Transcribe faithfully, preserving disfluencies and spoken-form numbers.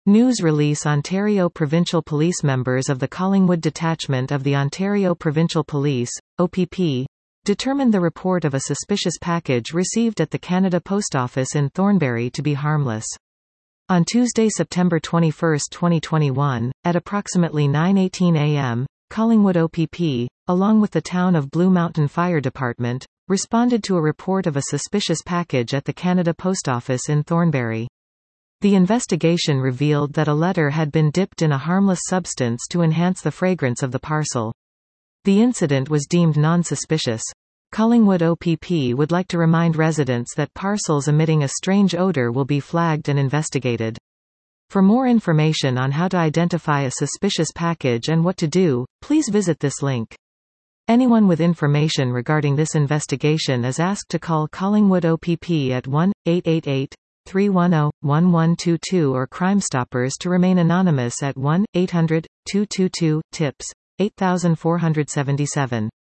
News release Ontario Provincial Police Members of the Collingwood Detachment of the Ontario Provincial Police, O P P, determined the report of a suspicious package received at the Canada Post Office in Thornbury to be harmless. On Tuesday, September twenty-first, twenty twenty-one, at approximately nine eighteen a m, Collingwood O P P, along with the Town of Blue Mountain Fire Department, responded to a report of a suspicious package at the Canada Post Office in Thornbury. The investigation revealed that a letter had been dipped in a harmless substance to enhance the fragrance of the parcel. The incident was deemed non-suspicious. Collingwood O P P would like to remind residents that parcels emitting a strange odor will be flagged and investigated. For more information on how to identify a suspicious package and what to do, please visit this link. Anyone with information regarding this investigation is asked to call Collingwood O P P at one eight eight eight, three one zero, one one two two or Crime Stoppers to remain anonymous at one eight hundred, two two two, TIPS, eight four seven seven.